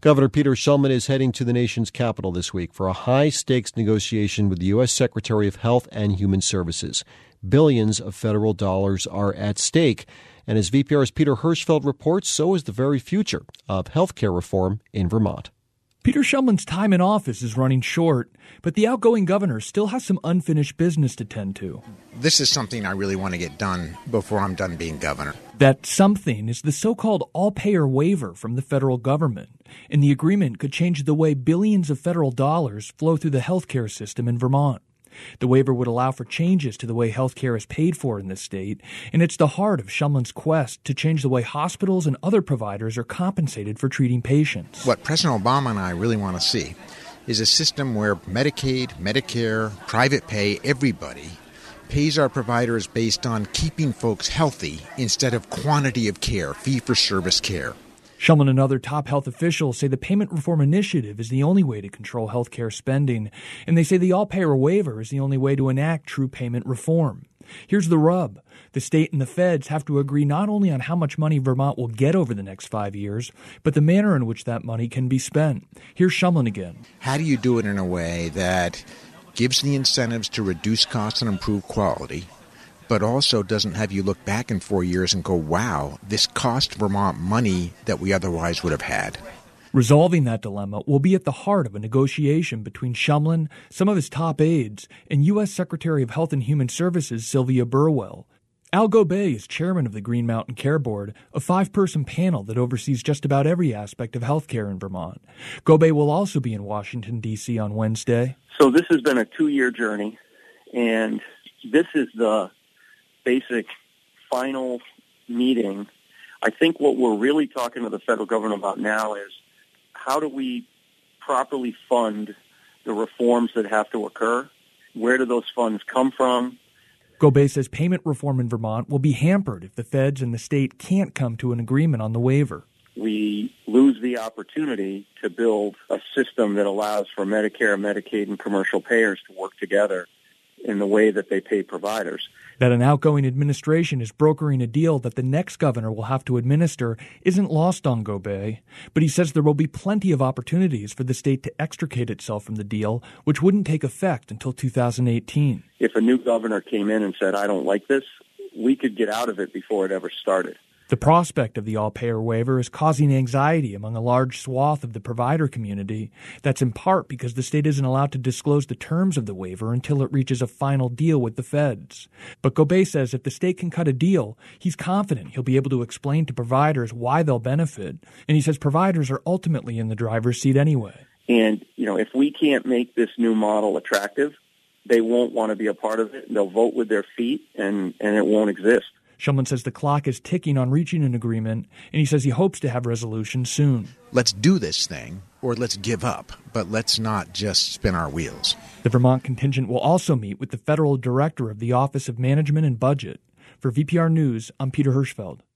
Governor Peter Shulman is heading to the nation's capital this week for a high-stakes negotiation with the U.S. Secretary of Health and Human Services. Billions of federal dollars are at stake. And as VPR's Peter Hirschfeld reports, so is the very future of health care reform in Vermont. Peter Shulman's time in office is running short, but the outgoing governor still has some unfinished business to tend to. This is something I really want to get done before I'm done being governor. That something is the so-called all-payer waiver from the federal government, and the agreement could change the way billions of federal dollars flow through the healthcare system in Vermont. The waiver would allow for changes to the way healthcare is paid for in the state, and it's the heart of Shulman's quest to change the way hospitals and other providers are compensated for treating patients. What President Obama and I really want to see is a system where Medicaid, Medicare, private pay, everybody pays our providers based on keeping folks healthy instead of quantity of care, fee-for-service care. Shulman and other top health officials say the payment reform initiative is the only way to control health care spending, and they say the all-payer waiver is the only way to enact true payment reform. Here's the rub. The state and the feds have to agree not only on how much money Vermont will get over the next 5 years, but the manner in which that money can be spent. Here's Shulman again. How do you do it in a way that gives the incentives to reduce costs and improve quality, but also doesn't have you look back in 4 years and go, wow, this cost Vermont money that we otherwise would have had? Resolving that dilemma will be at the heart of a negotiation between Shulman, some of his top aides, and U.S. Secretary of Health and Human Services Sylvia Burwell. Al Gobet is chairman of the Green Mountain Care Board, a 5-person panel that oversees just about every aspect of health care in Vermont. Gobet will also be in Washington, D.C. on Wednesday. So this has been a 2-year journey, and this is the basic final meeting. I think what we're really talking to the federal government about now is how do we properly fund the reforms that have to occur? Where do those funds come from? Gobet says payment reform in Vermont will be hampered if the feds and the state can't come to an agreement on the waiver. We lose the opportunity to build a system that allows for Medicare, Medicaid, and commercial payers to work together in the way that they pay providers. That an outgoing administration is brokering a deal that the next governor will have to administer isn't lost on Gobet, but he says there will be plenty of opportunities for the state to extricate itself from the deal, which wouldn't take effect until 2018. If a new governor came in and said, I don't like this, we could get out of it before it ever started. The prospect of the all-payer waiver is causing anxiety among a large swath of the provider community. That's in part because the state isn't allowed to disclose the terms of the waiver until it reaches a final deal with the feds. But Gobet says if the state can cut a deal, he's confident he'll be able to explain to providers why they'll benefit. And he says providers are ultimately in the driver's seat anyway. And, if we can't make this new model attractive, they won't want to be a part of it. They'll vote with their feet, and it won't exist. Shulman says the clock is ticking on reaching an agreement, and he says he hopes to have resolution soon. Let's do this thing, or let's give up, but let's not just spin our wheels. The Vermont contingent will also meet with the federal director of the Office of Management and Budget. For VPR News, I'm Peter Hirschfeld.